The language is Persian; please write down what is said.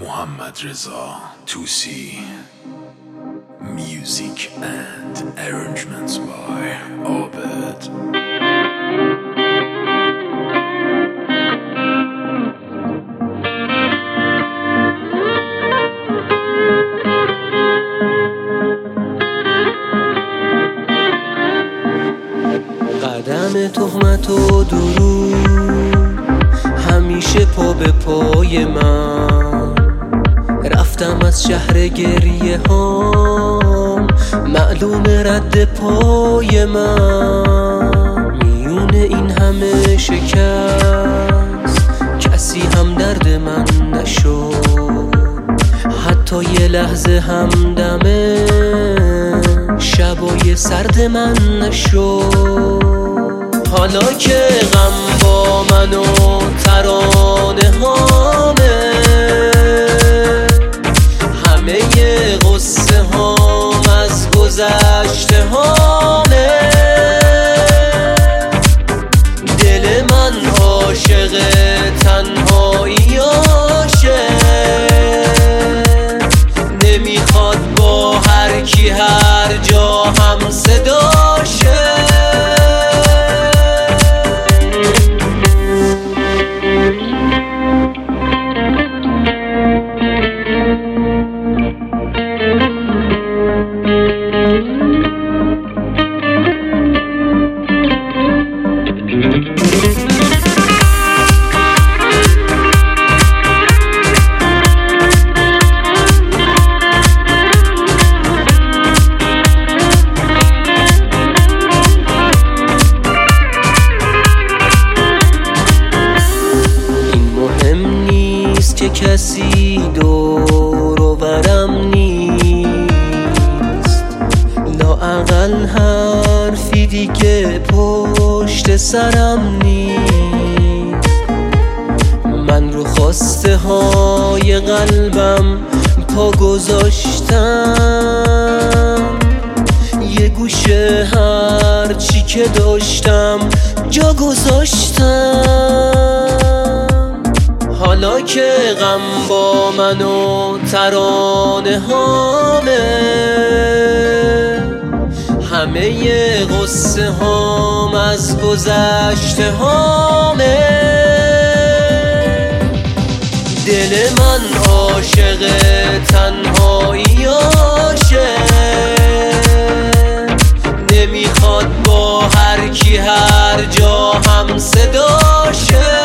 Muhammad Reza Tusi. Music and arrangements by Abed. قدم تهمت و درود همیشه پا به پای من، رفتم از شهر گریه هام، معلوم رد پای من. میونه این همه شکست کسی هم درد من نشد، حتی یه لحظه هم دمه شبای سرد من نشد. حالا که غم با من و ترانه هامه، همه غصه هام از گذشته هامه، دل من عاشق تنهایی آشه، نمیخواد با هر کی هر جا هم صداشه. که کسی دور و برم نیست، لااقل حرفی دیگه پشت سرم نیست. من رو خواسته های قلبم پا گذاشتم، یه گوشه هر چی که داشتم جا گذاشتم. حالا که غم با من و ترانه هامه، همه غصه هام از گذشته هامه، دل من عاشق تنهایی آشه، نمیخواد با هر کی هر جا هم صداشه.